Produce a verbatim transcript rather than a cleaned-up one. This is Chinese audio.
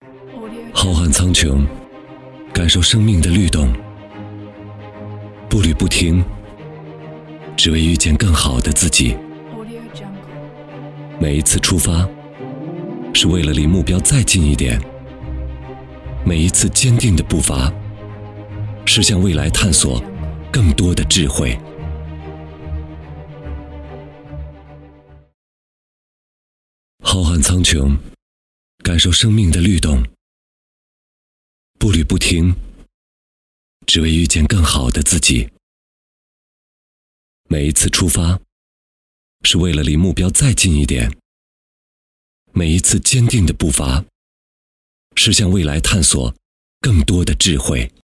浩瀚苍穹，感受生命的律动，步履不停，只为遇见更好的自己。每一次出发，是为了离目标再近一点；每一次坚定的步伐，是向未来探索更多的智慧。浩瀚苍穹，感受生命的律动，步履不停，只为遇见更好的自己。每一次出发，是为了离目标再近一点；每一次坚定的步伐，是向未来探索更多的智慧。